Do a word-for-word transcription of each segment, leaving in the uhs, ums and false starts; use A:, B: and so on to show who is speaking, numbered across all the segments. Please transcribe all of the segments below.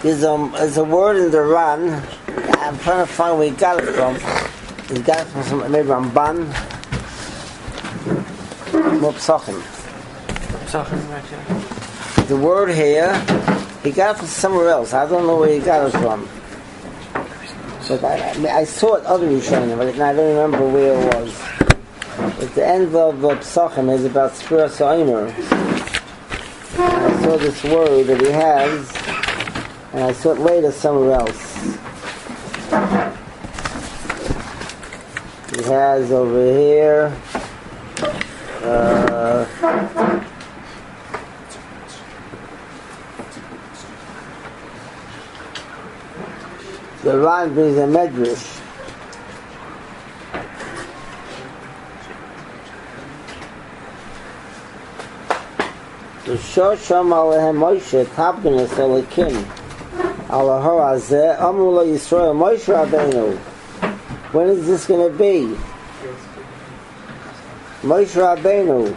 A: There's, um, there's a word in the Ran. I'm trying to find where he got it from. He got it from some, maybe Ramban. Mopsachim.
B: Mopsachim, right here.
A: The word here, he got it from somewhere else. I don't know where he got it from. But I, I, I saw it other Rishonim, but I don't remember where it was. At the end of uh, Psachim is about Spiras Omer. I saw this word that he has, and I saw it later somewhere else. He has over here. Uh, the Ran brings a medrash. The Shosham Alehem Moshe Tabganas Elikim Alahor Azeh Amula Yisrael Moshe Rabbeinu. When is this going to be? Moshe Rabbeinu.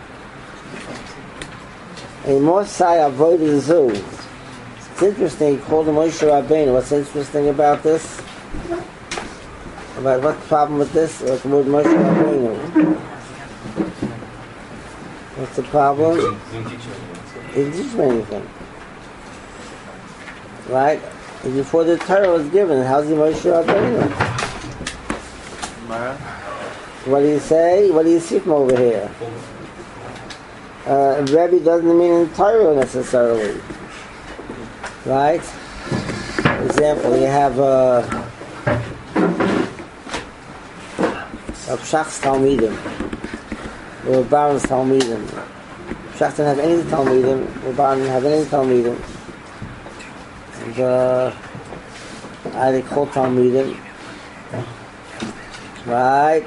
A: A Mosai Avodah Zu. It's interesting. He called him Moshe Rabbeinu. What's interesting about this? About what's the problem with this? What's the word Moshe Rabbeinu? What's the problem? He didn't teach me anything. Right? And before the Torah was given, how's he Moshe Rabbeinu? What do you say? What do you see from over here? Uh, Rebbe doesn't mean in Torah necessarily. Right? For example, you have uh, Rav Shach's Talmidim. Or Baron's Talmidim. Shach didn't have any Talmidim. Or Baron didn't have any Talmidim. And uh, I they call Talmidim. Right?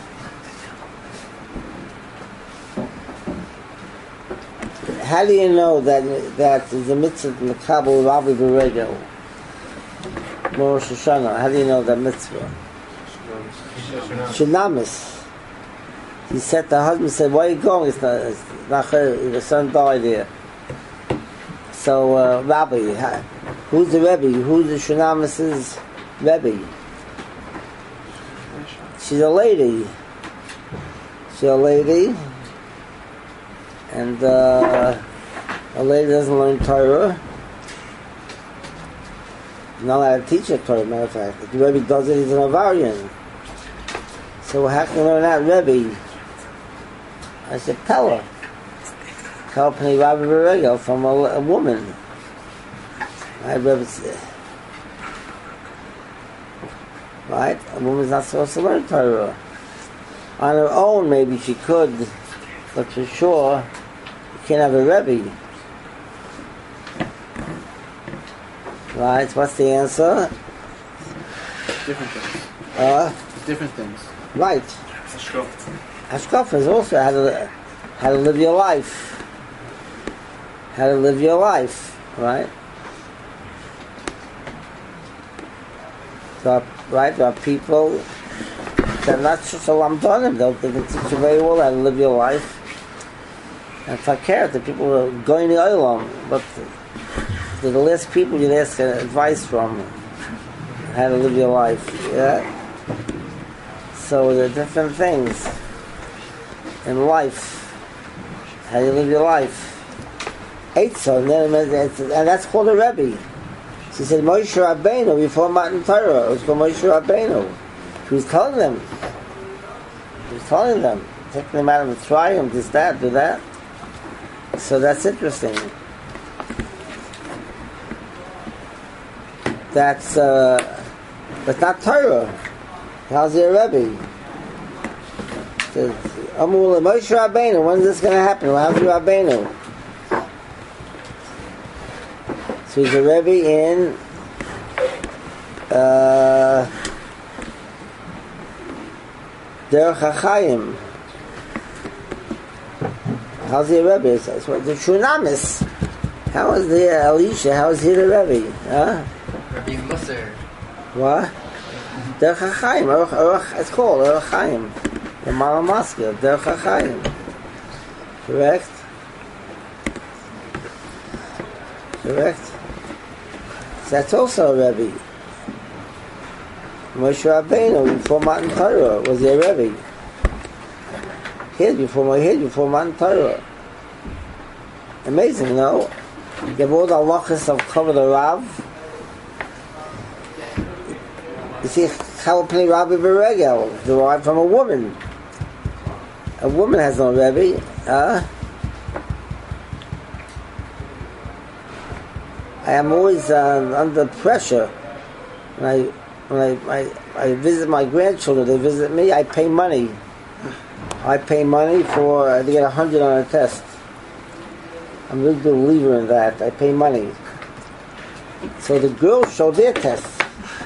A: How do you know that that the mitzvah Mekabel Rabbi Beregel Rosh Hashanah? How do you know that mitzvah? Shinamis. He said, the husband said, where are you going? It's not, it's not her, the son died here. So, uh, Rabbi, who's the Rebbe? Who's the Shunamis' Rebbe? She's a lady. She's a lady. And, uh, a lady doesn't learn Torah. Not allowed to teach her Torah, matter of fact. If the Rebbe does it, he's an Avarian. So how can you learn that Rebbe? I said, tell her. Tell Pnei Rabbi Beregel from a, a woman. My Rebbe said, right? A woman's not supposed to learn Torah. On her own, maybe she could, but for sure, you can't have a Rebbe. Right? What's the answer?
C: Different things.
A: Uh,
C: Different things.
A: Right. Hashkafa is also how to, how to live your life. How to live your life, right? There are, right? There are people that are not just a lamdonim, though they can teach you very well how to live your life. And fakir, the people who are going to Olam, but they're the last people you'd ask advice from how to live your life. Yeah. So there are different things in life. How you live your life. Eitzah, and, and that's called a Rebbe. She said Moshe Rabbeinu before Matan Torah. It was called Moshe Rabbeinu. She was telling them. She was telling them, taking them out of the triumph, this, that, do that. So that's interesting. That's uh, but not Torah. How's your Rebbe? Amul Moshe Rabbeinu. When is this going to happen? How's your Rabbeinu? So he's a Rebbe in uh, Derech HaChaim. How's the Rebbe? It's what the Shunamis. How is the uh, Elisha? How is he the Rebbe? Huh?
B: Rabbi Musser.
A: What? Derech HaChaim. It's called Derech HaChaim. The Malamaska. Derech HaChaim. Correct? Correct? So that's also a Rebbe. Moshe Rabbeinu before Matan Torah was a Rebbe. Here before my head before Matan Torah. Amazing, no? You have all the halachas of Kavod Rav. You see, Chalpnei Rabbi Beregel derived from a woman. A woman has no Rebbe. Huh? I am always uh, under pressure when I when I, I I visit my grandchildren. They visit me. I pay money. I pay money for uh, to get a hundred on a test. I'm a big believer in that. I pay money. So the girls show their tests,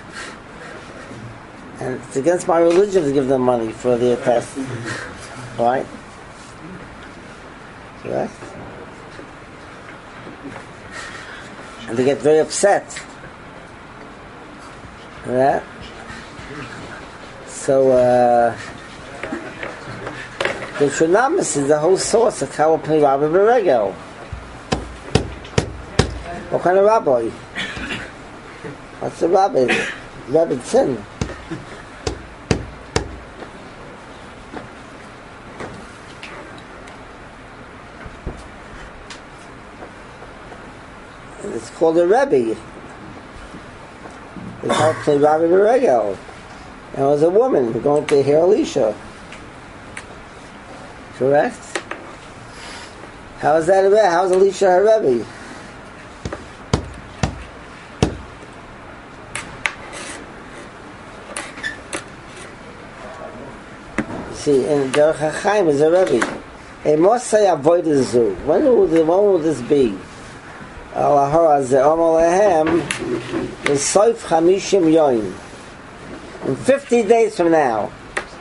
A: and it's against my religion to give them money for their tests. Right? Right? And they get very upset. Yeah? So, uh, the Shunamis is the whole source of Kavod Pnei Rabbi Beregel. What kind of rabbi? What's the rabbi? Rabbi Sin. It's called a Rebbe. They call it Pnei Rabbi Beregel. And it was a woman going to hear Elisha. Correct? How is that a Rebbe? How is Elisha her Rebbe? See, in Derech HaChaim is a Rebbe. A Mosai Avodah Zu. When will when will this be? Alahara ze Omer Lehem is Soif Chamishim Yoim. In fifty days from now.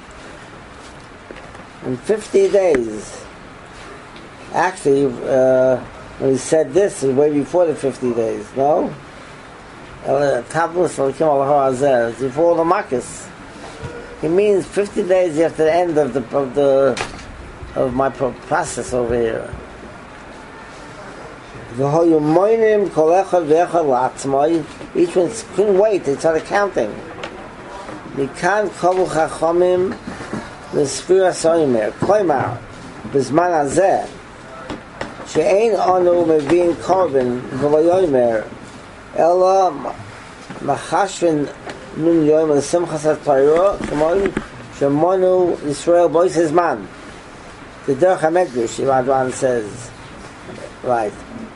A: In fifty days. Actually, uh, when he said this, it was way before the fifty days. No? Tablus Lakim Alahara ze. Before the Makkos. It means fifty days after the end of the of the of my process over here. Each one couldn't wait, they started counting. Mikan Kavu Chachamim L'Spira Soimer Koimar B'Zman Hazeh She'ein Anu Mevin Korban V'Vayomer Ela Machashvin Nun Yoim L'Simchas HaTorah Shemon Shemonu Yisrael Bois Hizman. The Derech HaMedrash, Radwan says. Right.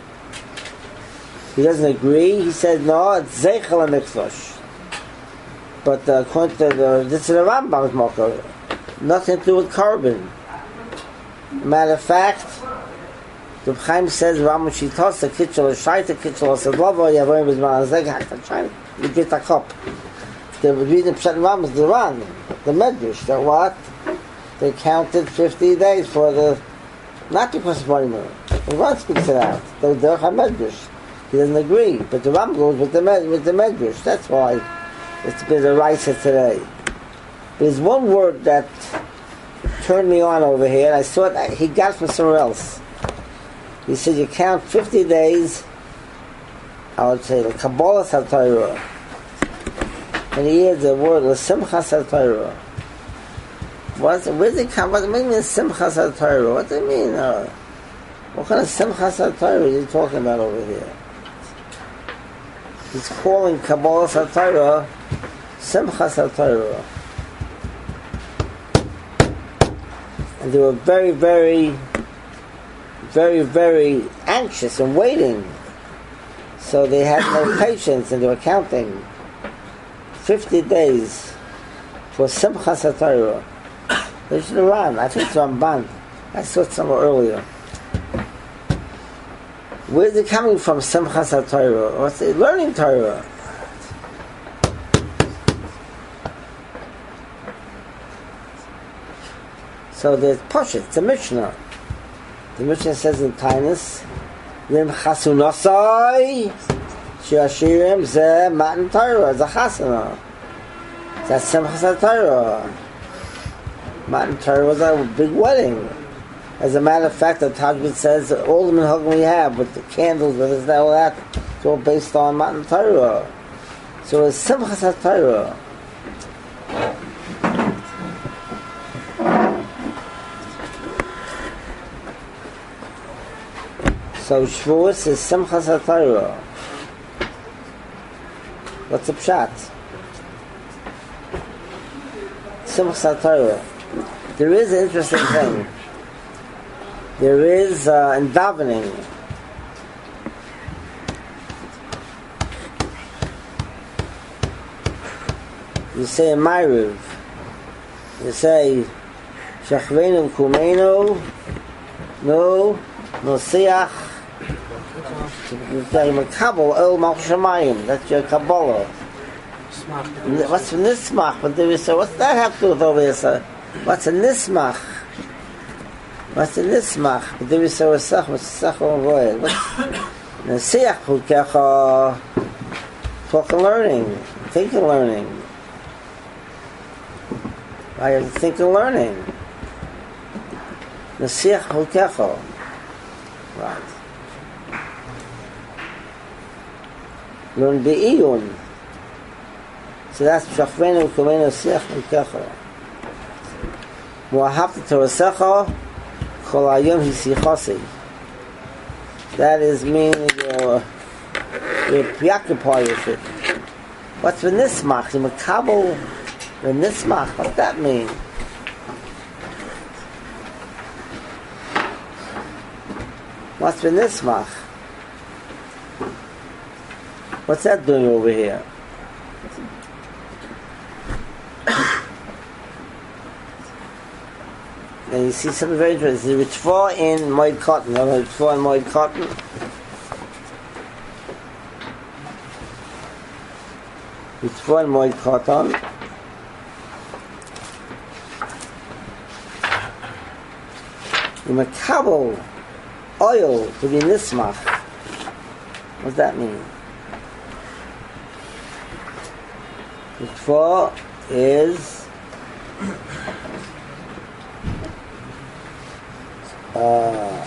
A: He doesn't agree. He said, no, it's Zeichel HaMikdash. But uh, according to the, this is the Rambam's Mokar. Nothing to do with carbon. Matter of fact, the Chaim says, Rambam Shitos, the Kitchel, the Shaita Kitchel, the Sedlova, Yavoim Bizman, the Zegach, you get a cup. The reason Pshat Rambam is the Ran, the Medrash, that what? They counted fifty days for the, not because of Moimer. The Ran speaks it out. The Derech HaMedrash. He doesn't agree, but the Ram goes with the med, with the Medrash. That's why it's been a Raisa today. There's one word that turned me on over here, and I saw it, he got it from somewhere else. He said you count fifty days, I would say, the Kabbalah HaTorah, and he hears the word, the Simchas HaTorah. What, where does it come? What does it mean, Simchas HaTorah? What does it mean? Uh, what kind of Simchas HaTorah are you talking about over here? He's calling Kabbalah HaTorah Simchas HaTorah. And they were very, very, very, very anxious and waiting. So they had no patience and they were counting fifty days for Simchas HaTorah. They should have run. I think it's Ramban. I saw it somewhere earlier. Where's it coming from, Simchas HaTorah? What's it? Learning Torah. So there's Poshet, it's a Mishnah. The Mishnah says in Tainus, Lim Chasunasai Shiashirim Ze Matan Torah, Ze Chasana. That's Simchas HaTorah. Matan Torah was a big wedding. As a matter of fact, the Talmud says all the minhagim we have with the candles, with this, that, all that, It's all based on Matan Torah. So it's Simchas HaTorah. So Shavuos is Simchas HaTorah. What's the pshat? Simchas HaTorah. There is an interesting thing. There is uh, in davening. You say in Ma'ariv, you say Shachveinu Kumeinu No Nosiach. You say Makabel El Malchamayim. That's your Kabbalah. What's a nismach? But there is so. What's that have to do with over here? What's a nismach? What's a nismach? But there is so a sach. What's a sach on void? What's nesiach? Hukecha. Talk and learning, think and learning. I have to think and learning. Nesiach Hukecha. Right. Learn be'iyun. So that's Shachveinu Kumeinu Siach Hukecha. Mu'ahavta Torasecha Chol Hayom Hisichasi. That is meaning you're, you're preoccupied with it. What's the nismach? The makabel, the nismach. What's that mean? What's the nismach? What's that doing over here? And you see something very interesting. It's four in Moed Cotton. It's four in Moed Cotton. It's four in Moed Cotton. The makabel oil to be nismach. What does that mean? The four is Uh,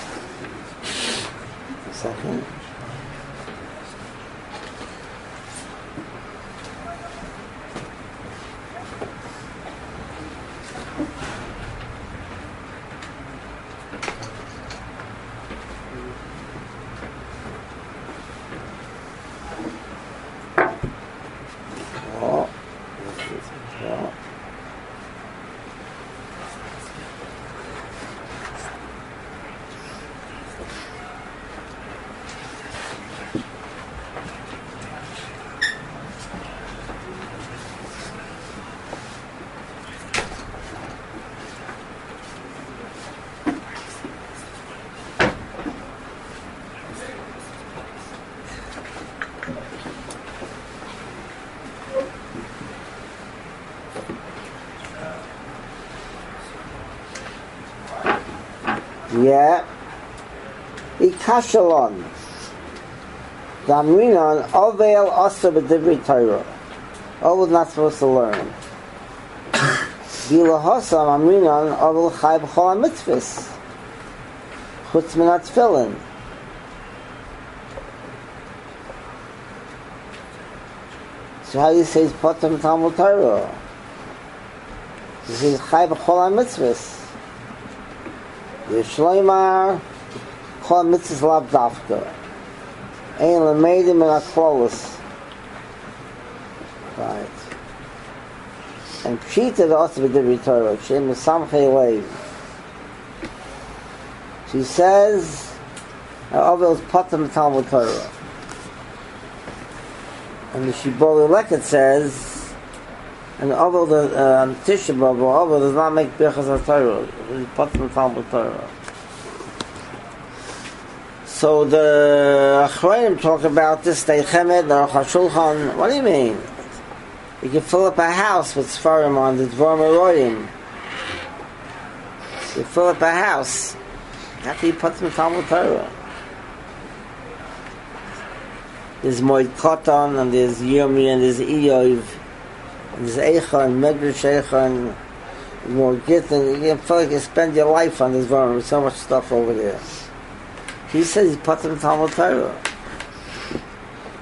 A: a second. Oh, oh. Yeah. Ikashalon. Damrinon Ovel Oster B'Divri Torah. Ovel not supposed to learn. Bilahosam Amrinon Ovel Chai B'Chol HaMitzvahs. Chutz Min HaTfilin. So how do you say it's Potem Talmud Torah? He says Chai B'Chol HaMitzvahs. Yishloimar Chol Mitzvahs Lav Dafka Ein Lameidim in Aklolis. Right. And Pshita the also B'Divri Torah Shem Mesamchei Leiv. She says Ovel's Potem Talmud Torah. And the Shibbolei Leket says and Ovel the um, Tisha B'Av Ovel does not make Birchas HaTorah. It's Potem Talmud Torah. So the Achronim talk about this Teichemed or Chashulchan. What do you mean? You can fill up a house with Sfarim on the Dvar Meroyim. You fill up a house. How can you put them Talmud Torah? There's Moed Katan and there's Yomi and there's Iyov and there's Eicha and Medrash Eicha and more Git, and you feel like you spend your life on this Dvar. There's so much stuff over there. He says he put them Talmud Torah.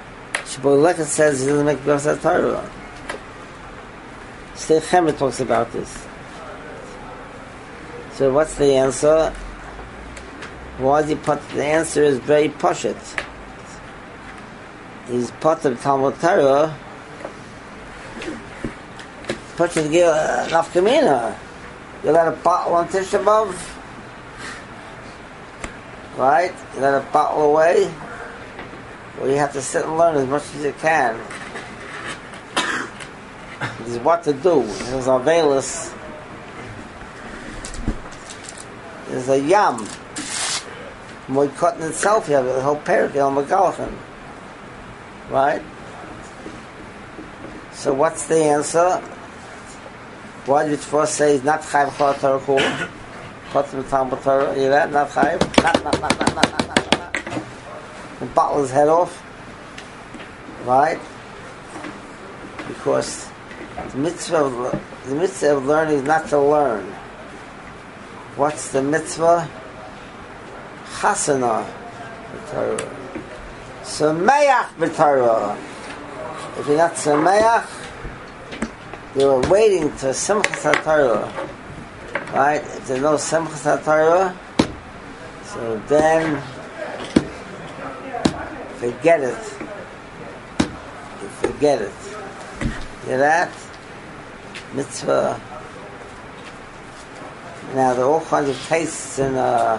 A: Shboleket says he doesn't make Birchas Torah. Shtei Chemet talks about this. So what's the answer? Why is he put? The answer is very poshut. He's put of Talmud Torah. Put to give a nafkamina. You let a bottle on Tisha B'Av, right? You let a bottle away. Well, you have to sit and learn as much as you can. This is what to do. There's a veilus. There's a yam. Moed in itself, you have the whole parak on Megalachan. Right? So what's the answer? Why did you first say he's not Chayv Chol Torah Kul? Chotzim Talmud Torah, you that? Not Chayv? Not, not, not, not, not, not, not, not. And bottle his head off. Right? Because the mitzvah of, the mitzvah of learning is not to learn. What's the mitzvah? Chasana b'Torah. Sameach b'Torah. If you're not Sameach, you're waiting to Simchas HaTorah. Right? If there's no Simchas HaTorah, so then forget it. You forget it. Hear that? Mitzvah. Now there are all kinds of tastes in uh,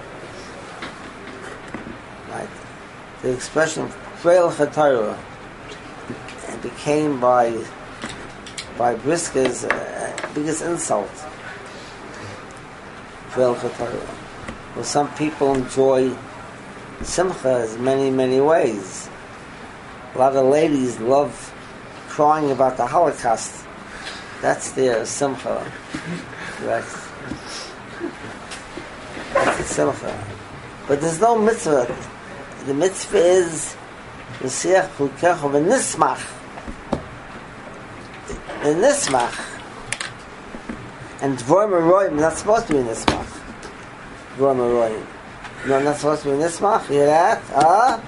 A: right. The expression Freil HaTorah it became by by Brisker's uh, biggest insult. Freil HaTorah. Well, some people enjoy Simcha in many, many ways. A lot of ladies love crying about the Holocaust. That's their Simcha. That's, that's the Simcha. But there's no mitzvah. The mitzvah is L'siach Chukecha v'nismach. The nismach. And Dvorim Aroyim is not supposed to be nismach. Dvorim Aroyim. No, not supposed to be nismach. You hear that? Huh?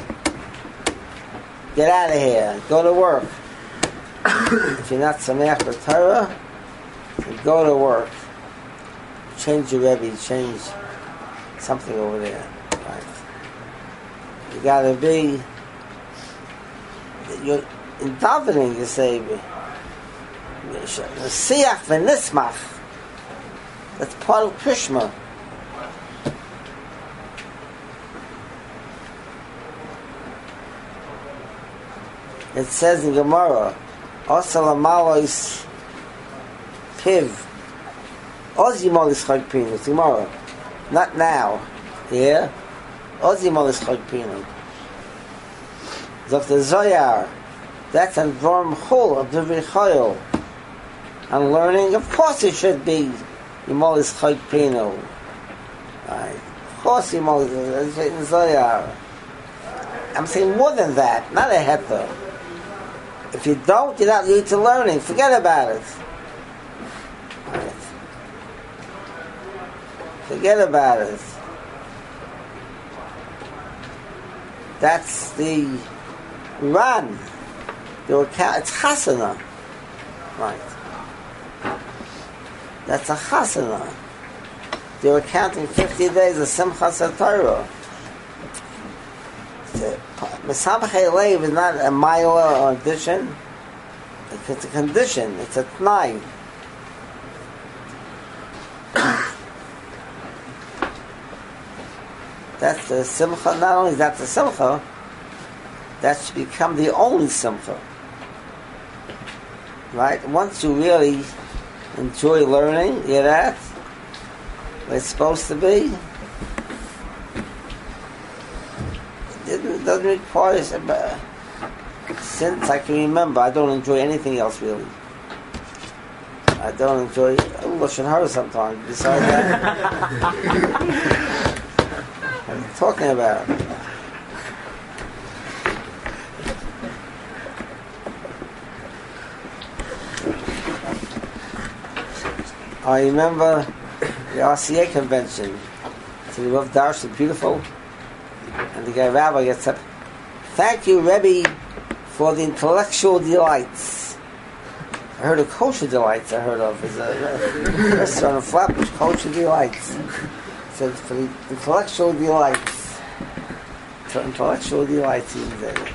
A: Get out of here. Go to work. If you're not Sameach b'Torah, then go to work. Change your Rebbe, change something over there. Right? You gotta be, you're in davening, you say, Siach v'nismach. That's part of Krishma. It says in Gemara, Osala Malois Piv. Ozi Molis Chag Pinu. It's Gemara. Not now. Yeah? Ozi Molis Chag Pinu. Doctor Zoyar. That's on Dvorm Chul of Divrei Chayil. And learning, of course it should be Molis Chag Pinu. Right. Of course Molis Zoyar. I'm saying more than that. Not a heter. If you don't, you're not used to learning. Forget about it. Right. Forget about it. That's the run. It's chasana. Right. That's a chasana. They were counting fifty days of Simchas HaTorah. Mesamach Leiv is not a mila or addition. It's a condition. It's a t'nai. That's the simcha. Not only is that the simcha, that should become the only simcha. Right? Once you really enjoy learning, you hear that? Where it's supposed to be. It doesn't require, since I can remember, I don't enjoy anything else really. I don't enjoy Lashon Hara sometimes. Besides that, what are you talking about? I remember the R C A convention. So the Rav Darsh is beautiful. And the guy Rabbi gets up. Thank you, Rebbe, for the intellectual delights. I heard of Kosher Delights, I heard of. There's a restaurant in Flatbush, Kosher Delights. It says for the intellectual delights. For intellectual delights, he said.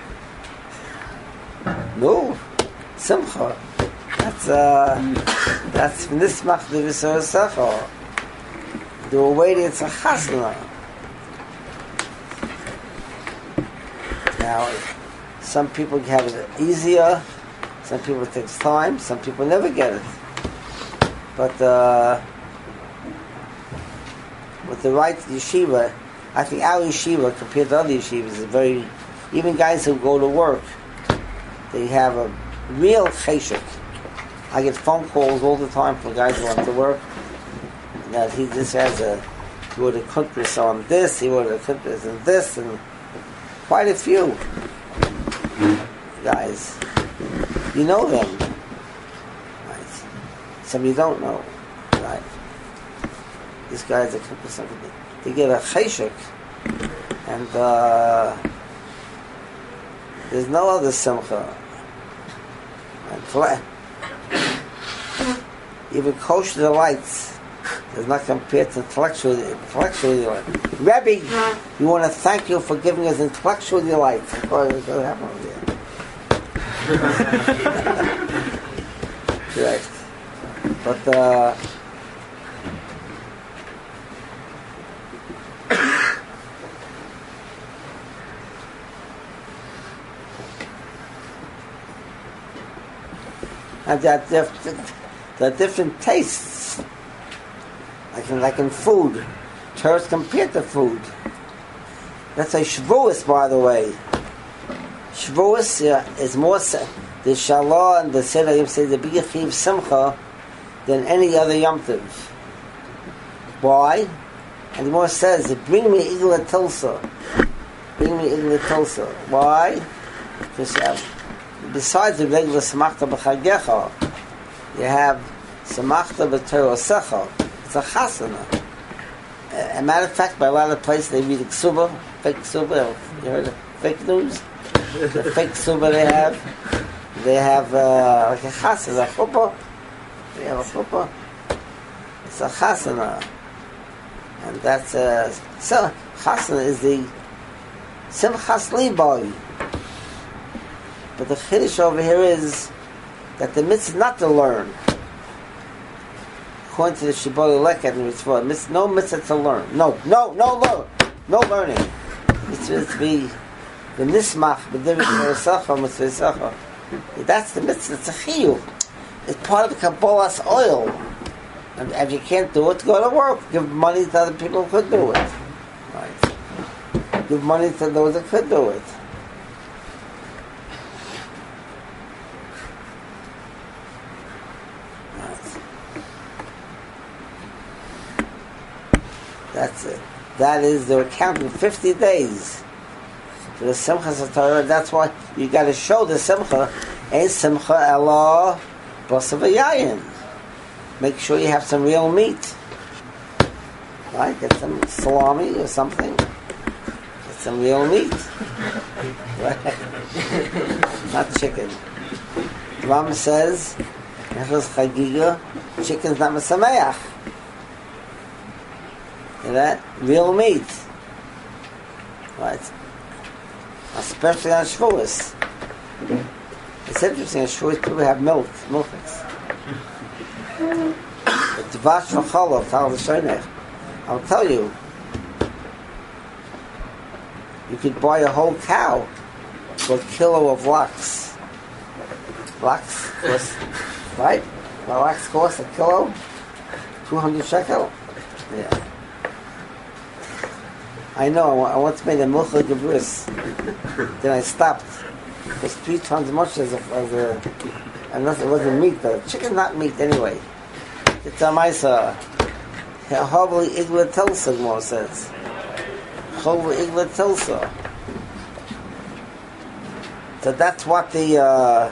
A: No, Simcha. That's, uh, that's Nismach de Visor Secho. They were waiting, it's a chasana. Now, some people have it easier, some people it takes time, some people never get it. But uh, with the right yeshiva, I think our yeshiva compared to other yeshivas is very, even guys who go to work, they have a real cheshek. I get phone calls all the time from guys who want to work, that he just has a, he would have cooked this on this, he would have cooked this and this, and quite a few guys. You know them, right? Some you don't know, right? These guys are cooking something. They get a cheshek, and uh, there's no other simcha. And fla- even kosher delights does not compare to intellectual intellectual delight. Rebbe, we want to thank you for giving us intellectual delight. Oh, what's going to happen over there? Correct. But uh, and there are different, there are different tastes. Like in, like in food, Torah's compared to food. Let's say Shavuos, by the way. Shavuos uh, is more se- the Shalah and the Seder Yom say the bigger chiv simcha than any other Yom Tov. Why? And the more says, "Bring me igla tilsa, bring me igla tilsa." Why? Because uh, besides the regular samachta b'chagecha, you have samachta b'Torah. It's a chasana. As a matter of fact, by a lot of places they read ksuba, fake ksuba. You heard of fake news? The fake ksuba they have, they have uh, like a chasana, a chuppah. They have a chuppah. It's a chasana, and that's a so chasana is the simchas libay. But the chiddush over here is that the mitzvah is not to learn. According to the Shibboleth Leket and Mitzvah, no mitzvah to learn. No, no, no learn. No learning. It's to be the nismach, b'divit v'esacha, mitzvah esacha. That's the mitzvah. It's a chiyuv. It's part of the Kabbalah's oil. And if you can't do it, go to work. Give money to other people who could do it. Right. Give money to those that could do it. That's it. That is, they're counting fifty days for the Simchas Torah. That's why you got to show the Simcha. Ain't Simcha Ela Basav Yayin. Make sure you have some real meat. Right? Get some salami or something. Get some real meat. Right? Not chicken. The Rambam says, Nechlas Chagiga, chicken's not Mesameach. That real meat, right? Especially on Shavuos. It's interesting. On Shavuos, people have milk, milk. It's dvash v'cholov, tal v'shonech. I'll tell you, you could buy a whole cow for a kilo of lax. Lax, costs, right? Well, lax costs a kilo, two hundred shekel. Yeah. I know, I once made a milcha gebrus. Then I stopped. It was three times as much as a, as a unless it wasn't meat, but chicken's not meat anyway. It's a maisa. Hovli igla tilsa, Gemara says. Hovli igla tilsa. So that's what the, uh,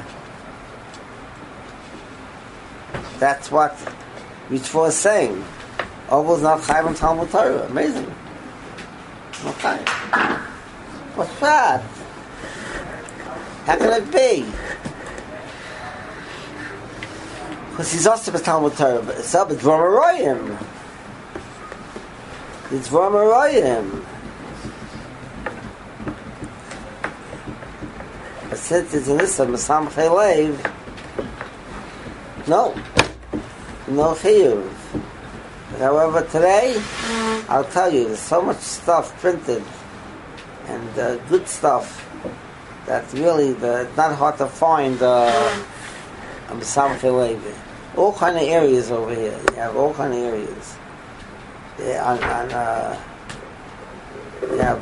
A: that's what Yitzvah is saying. Oval's not chayv and Talmud Torah. Amazing. Okay. What's that? How can it be? Because he's also a Talmud Torah, but it's up, it's Dvar Aroyim. It's Dvar Aroyim. But since it's in this, Masam Chelev, no. No Chiyuv. However, today, I'll tell you, there's so much stuff printed, and uh, good stuff, that really, the, it's not hard to find uh, a Masam Chelev. All kind of areas over here. You have all kind of areas. Yeah, on, on, uh, you have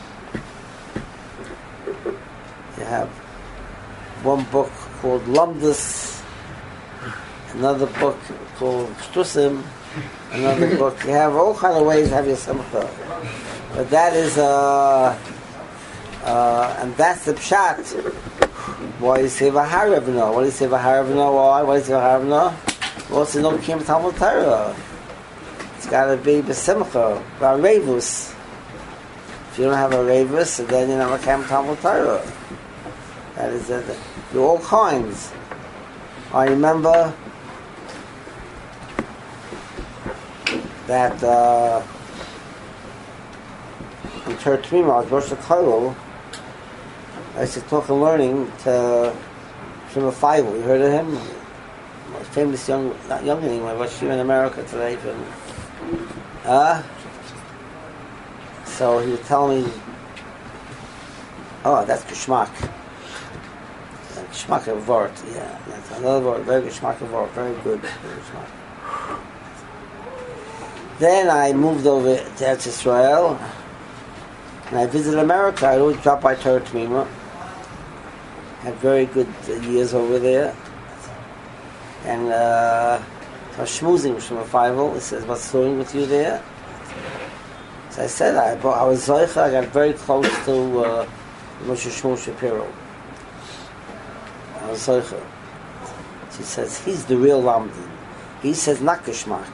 A: you have one book called Lumdus, another book called Shtusim, another book. You have all kind of ways to have your simcha. But that is uh, uh, and that's the pshat. Why you say Vaharavna? Why do you say Vaharavna? Why? Why do you say Vaharavna? Well, it's no Kim Talmud Torah. It's got to be Besimcha, Varevus. If you don't have a Revus, then you're not a Kim Talmud Torah. That is it. There are all kinds. I remember that uh, in Church Mima, I was Rosh Hashanah. I used to talk and learning to Shimon Feivel. You heard of him? Famous young, not young anymore, but she in America today. Uh, so he would tell me, oh, that's Geschmack. Geschmack of Wort, yeah. That's another word, very Geschmack of Wort, very good. Very Geschmack. Then I moved over to Eretz Yisrael, and I visited America. I always dropped by Torah Tmima. Had very good years over there. And uh, I was schmoozing with Shema Feivel. He says, what's doing with you there? So I said, I, I was Zoicha, I got very close to uh, Moshe Shmuel Shapiro. I was Zoicha. She says, he's the real Lamdin. He says, not Geschmack.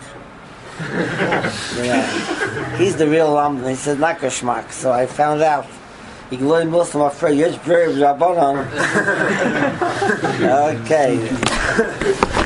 A: Yeah. He's the real Lamdin. He says, not Geschmack. So I found out. You can learn most of my friends. Yes, very Rabbanon. Okay.